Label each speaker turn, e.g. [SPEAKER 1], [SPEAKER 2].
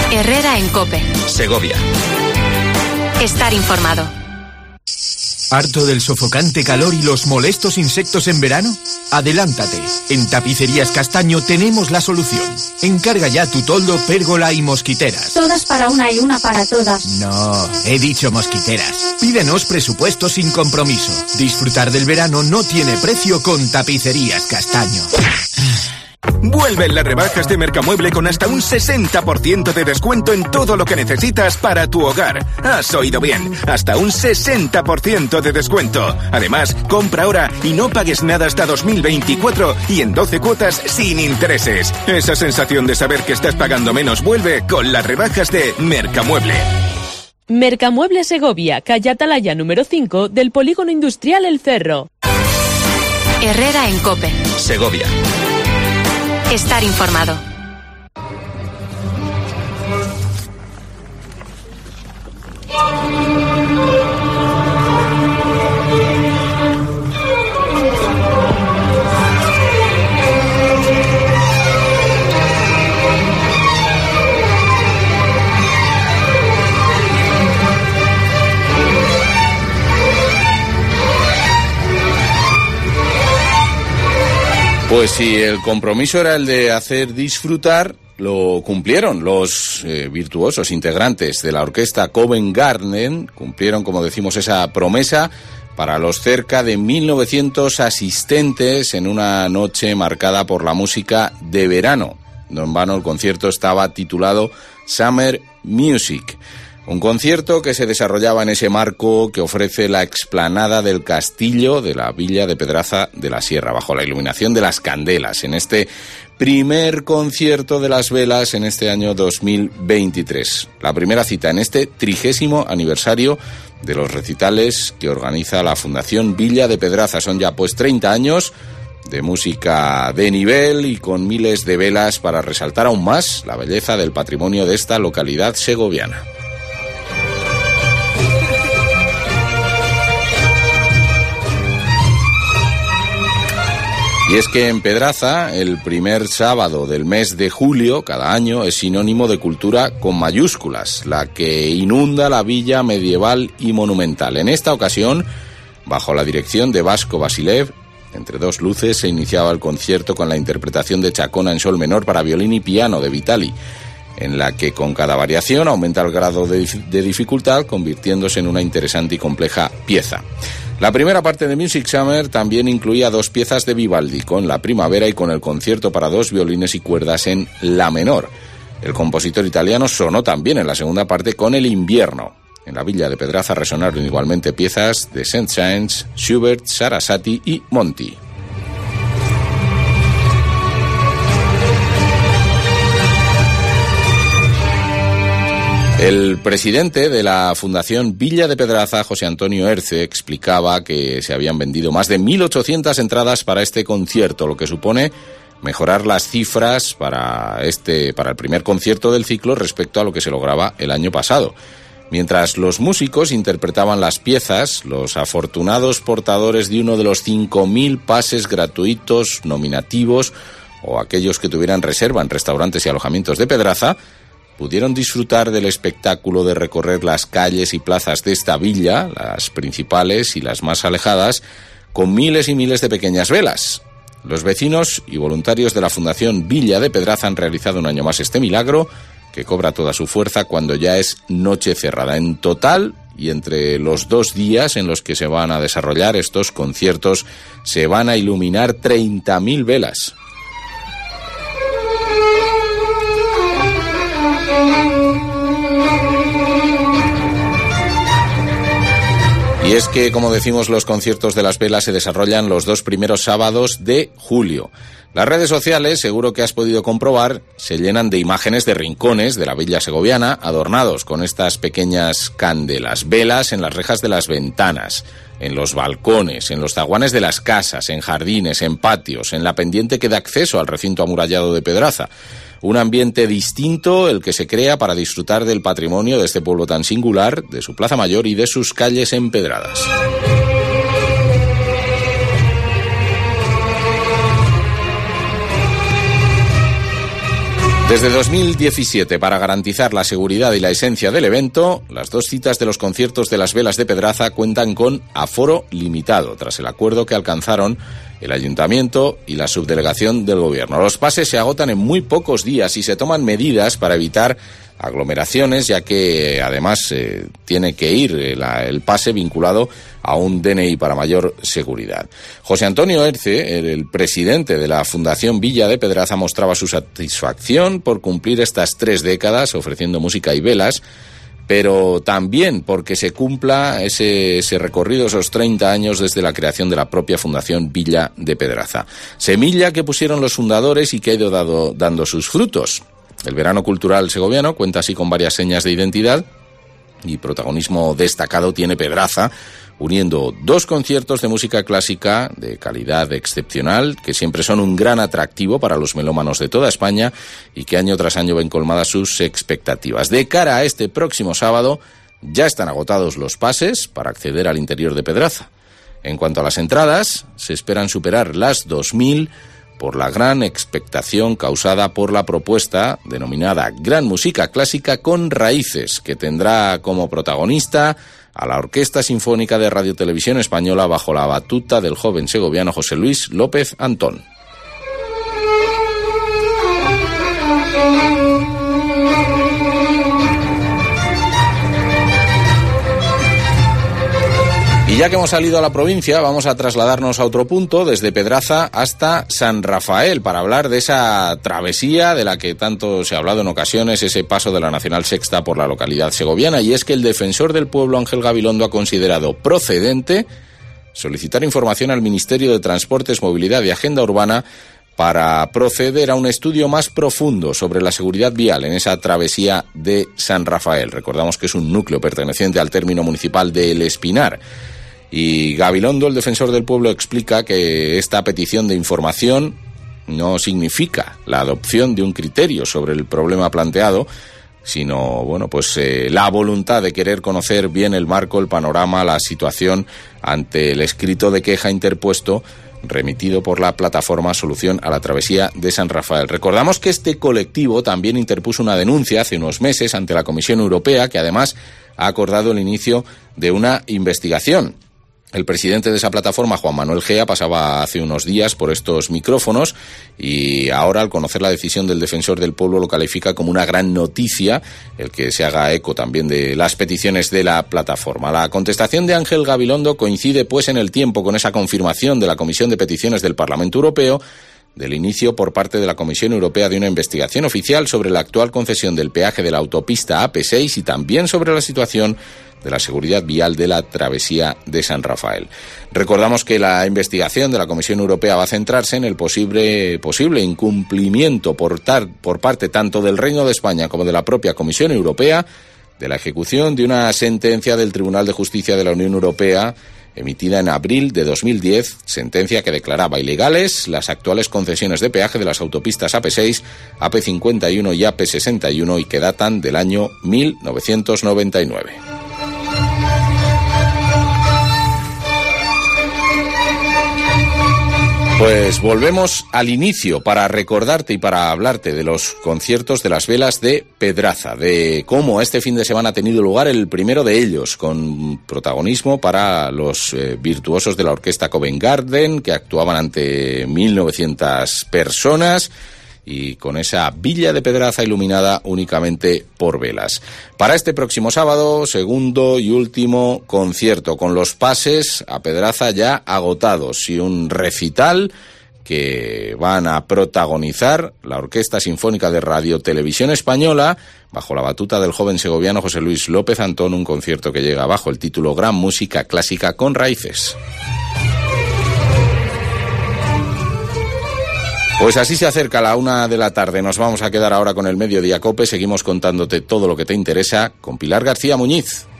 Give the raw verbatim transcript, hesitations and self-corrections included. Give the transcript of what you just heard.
[SPEAKER 1] Herrera en COPE.
[SPEAKER 2] Segovia.
[SPEAKER 1] Estar informado.
[SPEAKER 3] ¿Harto del sofocante calor y los molestos insectos en verano? Adelántate. En Tapicerías Castaño tenemos la solución. Encarga ya tu toldo, pérgola y mosquiteras.
[SPEAKER 4] Todas para una y una para todas.
[SPEAKER 3] No, he dicho mosquiteras. Pídenos presupuesto sin compromiso. Disfrutar del verano no tiene precio con Tapicerías Castaño.
[SPEAKER 5] Vuelven las rebajas de Mercamueble con hasta un sesenta por ciento de descuento en todo lo que necesitas para tu hogar. Has oído bien, hasta un sesenta por ciento de descuento. Además, compra ahora y no pagues nada hasta dos mil veinticuatro y en doce cuotas sin intereses. Esa sensación de saber que estás pagando menos vuelve con las rebajas de Mercamueble.
[SPEAKER 6] Mercamueble Segovia, calle Atalaya número cinco del Polígono Industrial El Cerro.
[SPEAKER 1] Herrera en COPE.
[SPEAKER 2] Segovia.
[SPEAKER 1] Estar informado.
[SPEAKER 7] Pues si el compromiso era el de hacer disfrutar, lo cumplieron los eh, virtuosos integrantes de la orquesta Covent Garden, cumplieron, como decimos, esa promesa para los cerca de mil novecientos asistentes en una noche marcada por la música de verano. No en vano el concierto estaba titulado Summer Music. Un concierto que se desarrollaba en ese marco que ofrece la explanada del castillo de la Villa de Pedraza de la Sierra, bajo la iluminación de las candelas, en este primer concierto de las velas en este año dos mil veintitrés. La primera cita en este trigésimo aniversario de los recitales que organiza la Fundación Villa de Pedraza. Son ya pues treinta años de música de nivel y con miles de velas para resaltar aún más la belleza del patrimonio de esta localidad segoviana. Y es que en Pedraza, el primer sábado del mes de julio, cada año, es sinónimo de cultura con mayúsculas, la que inunda la villa medieval y monumental. En esta ocasión, bajo la dirección de Vasco Vasilev, entre dos luces se iniciaba el concierto con la interpretación de Chacona en sol menor para violín y piano de Vitali, en la que con cada variación aumenta el grado de, de dificultad, convirtiéndose en una interesante y compleja pieza. La primera parte de Music Summer también incluía dos piezas de Vivaldi, con la primavera y con el concierto para dos violines y cuerdas en la menor. El compositor italiano sonó también en la segunda parte con el invierno. En la Villa de Pedraza resonaron igualmente piezas de Saint-Saëns, Schubert, Sarasate y Monti. El presidente de la Fundación Villa de Pedraza, José Antonio Erce, explicaba que se habían vendido más de mil ochocientas entradas para este concierto, lo que supone mejorar las cifras para este para el primer concierto del ciclo respecto a lo que se lograba el año pasado. Mientras los músicos interpretaban las piezas, los afortunados portadores de uno de los cinco mil pases gratuitos nominativos o aquellos que tuvieran reserva en restaurantes y alojamientos de Pedraza pudieron disfrutar del espectáculo de recorrer las calles y plazas de esta villa, las principales y las más alejadas, con miles y miles de pequeñas velas. Los vecinos y voluntarios de la Fundación Villa de Pedraza han realizado un año más este milagro, que cobra toda su fuerza cuando ya es noche cerrada. En total, y entre los dos días en los que se van a desarrollar estos conciertos, se van a iluminar treinta mil velas. Y es que, como decimos, los conciertos de las velas se desarrollan los dos primeros sábados de julio. Las redes sociales, seguro que has podido comprobar, se llenan de imágenes de rincones de la villa segoviana adornados con estas pequeñas candelas, velas en las rejas de las ventanas, en los balcones, en los zaguanes de las casas, en jardines, en patios, en la pendiente que da acceso al recinto amurallado de Pedraza. Un ambiente distinto el que se crea para disfrutar del patrimonio de este pueblo tan singular, de su plaza mayor y de sus calles empedradas. Desde dos mil diecisiete, para garantizar la seguridad y la esencia del evento, las dos citas de los conciertos de las Velas de Pedraza cuentan con aforo limitado, tras el acuerdo que alcanzaron el Ayuntamiento y la Subdelegación del Gobierno. Los pases se agotan en muy pocos días y se toman medidas para evitar aglomeraciones, ya que además eh, tiene que ir el, el pase vinculado a un D N I para mayor seguridad. José Antonio Erce, el, el presidente de la Fundación Villa de Pedraza, mostraba su satisfacción por cumplir estas tres décadas ofreciendo música y velas, pero también porque se cumpla ese, ese recorrido, esos treinta años desde la creación de la propia Fundación Villa de Pedraza. Semilla que pusieron los fundadores y que ha ido dado, dando sus frutos. El verano cultural segoviano cuenta así con varias señas de identidad y protagonismo destacado tiene Pedraza, uniendo dos conciertos de música clásica de calidad excepcional, que siempre son un gran atractivo para los melómanos de toda España y que año tras año ven colmadas sus expectativas. De cara a este próximo sábado, ya están agotados los pases para acceder al interior de Pedraza. En cuanto a las entradas, se esperan superar las dos mil por la gran expectación causada por la propuesta denominada Gran Música Clásica con Raíces, que tendrá como protagonista a la Orquesta Sinfónica de Radio Televisión Española bajo la batuta del joven segoviano José Luis López Antón. Y ya que hemos salido a la provincia, vamos a trasladarnos a otro punto, desde Pedraza hasta San Rafael, para hablar de esa travesía de la que tanto se ha hablado en ocasiones, ese paso de la Nacional Sexta por la localidad segoviana. Y es que el defensor del pueblo, Ángel Gabilondo, ha considerado procedente solicitar información al Ministerio de Transportes, Movilidad y Agenda Urbana para proceder a un estudio más profundo sobre la seguridad vial en esa travesía de San Rafael. Recordamos que es un núcleo perteneciente al término municipal de El Espinar. Y Gabilondo, el defensor del pueblo, explica que esta petición de información no significa la adopción de un criterio sobre el problema planteado, sino, bueno, pues eh, la voluntad de querer conocer bien el marco, el panorama, la situación ante el escrito de queja interpuesto remitido por la plataforma Solución a la Travesía de San Rafael. Recordamos que este colectivo también interpuso una denuncia hace unos meses ante la Comisión Europea, que además ha acordado el inicio de una investigación. El presidente de esa plataforma, Juan Manuel Gea, pasaba hace unos días por estos micrófonos y ahora, al conocer la decisión del defensor del pueblo, lo califica como una gran noticia el que se haga eco también de las peticiones de la plataforma. La contestación de Ángel Gabilondo coincide pues en el tiempo con esa confirmación de la Comisión de Peticiones del Parlamento Europeo del inicio por parte de la Comisión Europea de una investigación oficial sobre la actual concesión del peaje de la autopista A P seis y también sobre la situación de la seguridad vial de la travesía de San Rafael. Recordamos que la investigación de la Comisión Europea va a centrarse en el posible, posible incumplimiento por, tar, por parte tanto del Reino de España como de la propia Comisión Europea de la ejecución de una sentencia del Tribunal de Justicia de la Unión Europea emitida en abril de dos mil diez, sentencia que declaraba ilegales las actuales concesiones de peaje de las autopistas A P seis, A P cincuenta y uno y A P sesenta y uno y que datan del año mil novecientos noventa y nueve. Pues volvemos al inicio para recordarte y para hablarte de los conciertos de las Velas de Pedraza, de cómo este fin de semana ha tenido lugar el primero de ellos, con protagonismo para los eh, virtuosos de la orquesta Covent Garden, que actuaban ante mil novecientas personas, y con esa Villa de Pedraza iluminada únicamente por velas. Para este próximo sábado, segundo y último concierto, con los pases a Pedraza ya agotados y un recital que van a protagonizar la Orquesta Sinfónica de Radio Televisión Española, bajo la batuta del joven segoviano José Luis López Antón, un concierto que llega bajo el título Gran Música Clásica con Raíces. Pues así se acerca la una de la tarde. Nos vamos a quedar ahora con el Mediodía Cope. Seguimos contándote todo lo que te interesa con Pilar García Muñiz.